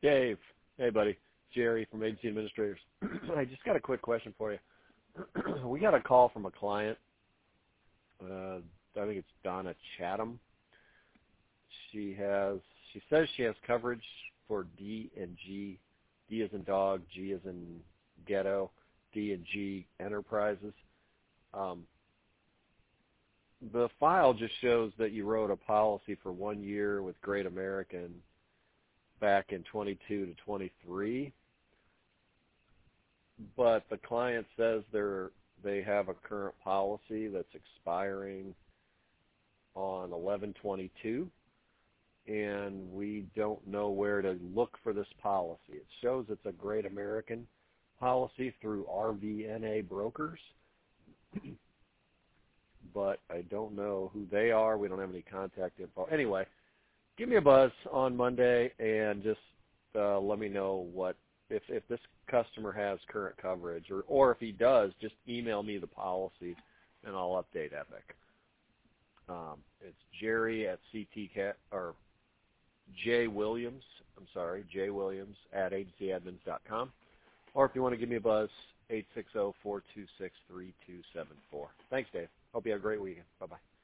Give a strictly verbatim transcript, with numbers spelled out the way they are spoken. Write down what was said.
Dave. Hey, buddy. Jerry from Agency Administrators. I just got a quick question for you. We got a call from a client. Uh, I think it's Donna Chatham. She has. She says she has coverage for D and G. D as in dog, G as in ghetto, D and G enterprises. Um, the file just shows that you wrote a policy for one year with Great American back in twenty-two to twenty-three, but the client says they're they have a current policy that's expiring on eleven twenty-two, and we don't know where to look for this policy. It shows it's a Great American policy through R V N A brokers, but I don't know who they are. We don't have any contact info. Anyway, give me a buzz on Monday and just uh, let me know what if, if this customer has current coverage, or, or if he does, just email me the policy and I'll update Epic. Um, it's Jerry at C T Cat or J Williams. I'm sorry, J Williams at agency admins dot com. Or if you want to give me a buzz, eight six zero, four two six, three two seven four. Thanks, Dave. Hope you have a great weekend. Bye bye.